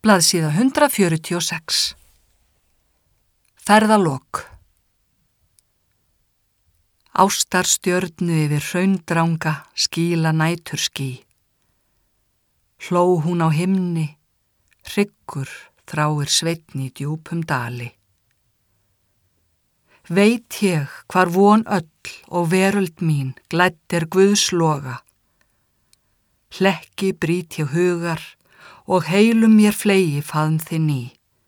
Blaðsíða 146. Ferðalok. Ástarstjörnu yfir hraundranga skýla næturský. Hló hún á himni, hryggur þráir sveinn í djúpum dali. Veit ég hvar von öll og veröld mín glædd Guðs loga. Hlekki brýt ég hugar og heilum mér flegi faðm þinn í.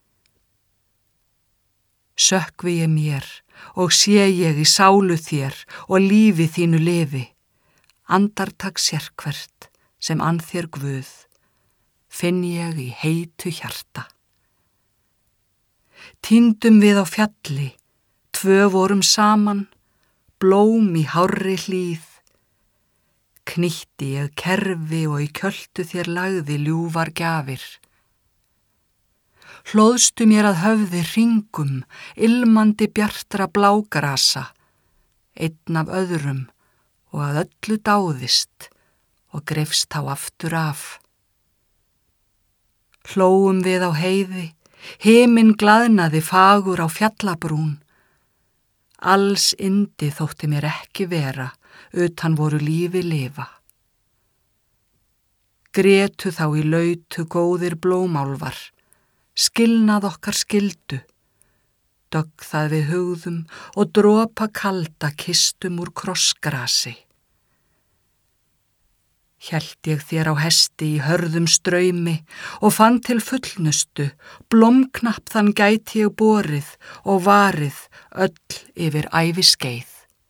Sökkvi ég mér og sé ég í sálu þér og lífi þínu lifi. Andartak sérhvert sem ann þér Guð, finn ég í heitu hjarta. Týndum við á fjalli, tvö vorum saman, blóm í hárri hlíð. Knytti ég kerfi og í kjöltu þér lagði ljúfar gjafir. Hlóðstu mér að höfði hringum, ilmandi bjartra blágrasa, einn af öðrum og að öllu dáðist og greifst þá aftur af. Hlóum við á heiði, himinn glaðnaði fagur á fjallabrún. Alls yndi þótti mér ekki vera, utan voru lífi lifa. Grétu þá í lautu góðir blómálfar, skilnað okkar skildu, dögg það við hugðum og dropa kalda kistum úr krossgrasi. Hélt ég þér á hesti í hörðum straumi og fann til fullnustu, blómknapp þann gæti ég borið og varið öll yfir æviskeið.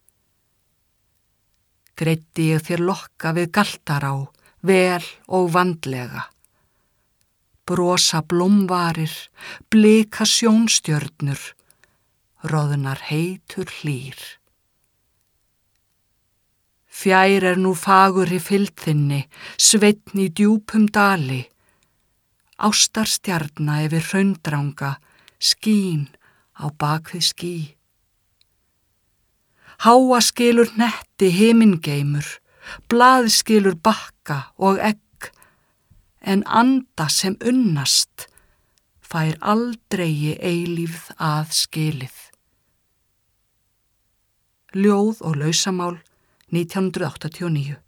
Greiddi ég þér lokka við galtará, vel og vandlega. Brosa blómvarir, blika sjónstjörnur, roðnar heitur hlýr. Fjær nú fagur í fylgd þinni, sveinn í djúpum dali. Ástarstjarna yfir hraundranga, skín á bakvið ský. Háa skilur hnetti himingeimur, blað skilur bakka og egg, en anda sem unnast, fær aldrei eilífð að skilið. Ljóð og lausamál 1989.